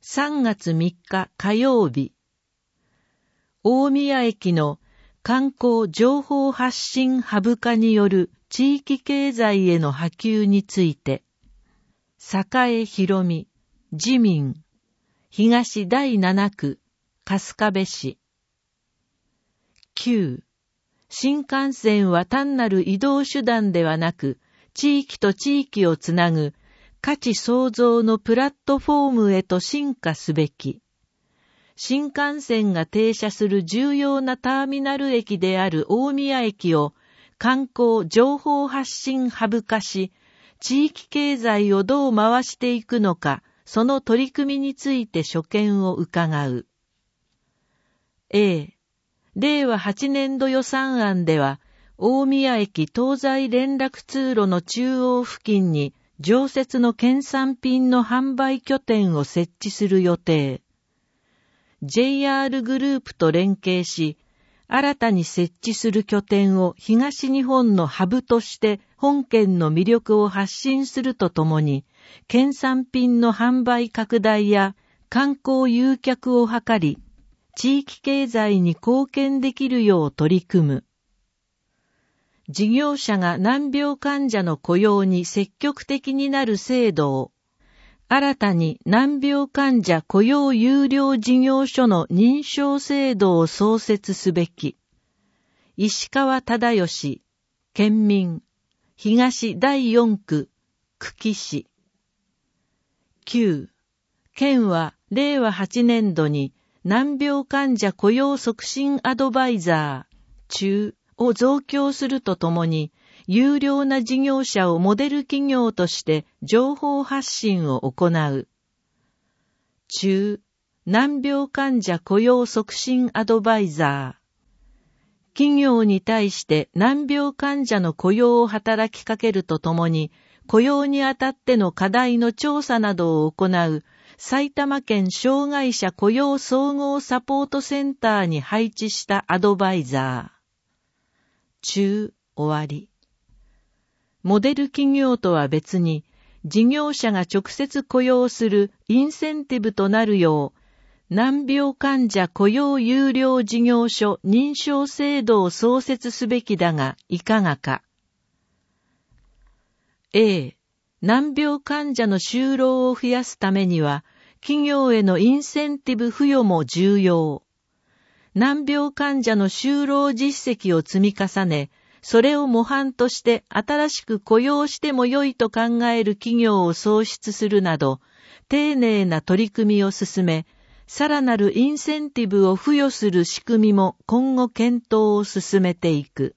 3月3日火曜日、大宮駅の観光情報発信ハブ化による地域経済への波及について、栄博美、自民、東第7区、春日部市。9. 新幹線は単なる移動手段ではなく、地域と地域をつなぐ価値創造のプラットフォームへと進化すべき。新幹線が停車する重要なターミナル駅である大宮駅を観光情報発信ハブ化し、地域経済をどう回していくのか、その取り組みについて所見を伺う。A、令和8年度予算案では、大宮駅東西連絡通路の中央付近に常設の県産品の販売拠点を設置する予定。JR グループと連携し、新たに設置する拠点を東日本のハブとして本県の魅力を発信するとともに、県産品の販売拡大や観光誘客を図り、地域経済に貢献できるよう取り組む。事業者が難病患者の雇用に積極的になる制度を、新たに難病患者雇用有料事業所の認証制度を創設すべき。石川忠義、県民、東第4区、久喜市。9. 県は令和8年度に難病患者雇用促進アドバイザー、中を増強するとともに、有料な事業者をモデル企業として情報発信を行う。中、難病患者雇用促進アドバイザー。企業に対して難病患者の雇用を働きかけるとともに、雇用にあたっての課題の調査などを行う埼玉県障害者雇用総合サポートセンターに配置したアドバイザー。中、終わり。モデル企業とは別に、事業者が直接雇用するインセンティブとなるよう、難病患者雇用有料事業所認証制度を創設すべきだが、いかがか。A、難病患者の就労を増やすためには、企業へのインセンティブ付与も重要。難病患者の就労実績を積み重ね、それを模範として新しく雇用しても良いと考える企業を創出するなど、丁寧な取り組みを進め、さらなるインセンティブを付与する仕組みも今後検討を進めていく。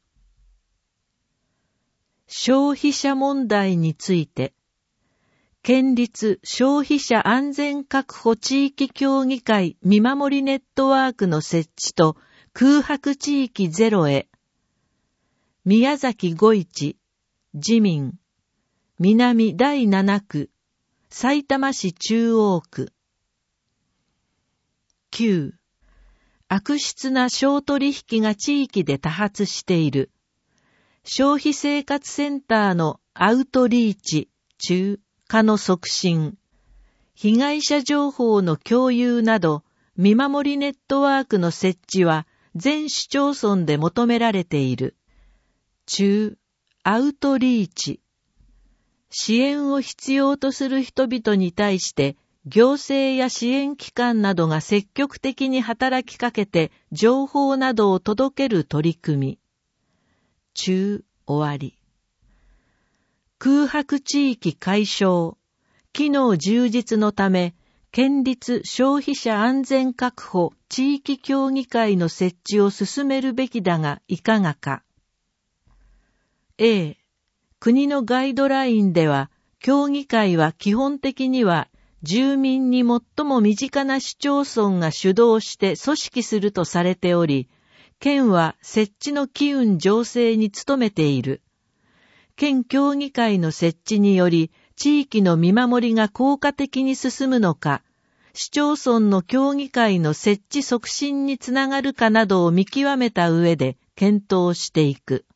消費者問題について、県立消費者安全確保地域協議会見守りネットワークの設置と空白地域ゼロへ。宮崎五一、自民、南第7区、さいたま市中央区。9. 悪質な商取引が地域で多発している。消費生活センターのアウトリーチ、中華の促進、被害者情報の共有など、見守りネットワークの設置は全市町村で求められている。中、アウトリーチ。支援を必要とする人々に対して、行政や支援機関などが積極的に働きかけて情報などを届ける取り組み。中、終わり。空白地域解消。機能充実のため、県立消費者安全確保地域協議会の設置を進めるべきだがいかがか。A、国のガイドラインでは、協議会は基本的には住民に最も身近な市町村が主導して組織するとされており、県は設置の機運醸成に努めている。県協議会の設置により、地域の見守りが効果的に進むのか、市町村の協議会の設置促進につながるかなどを見極めた上で検討していく。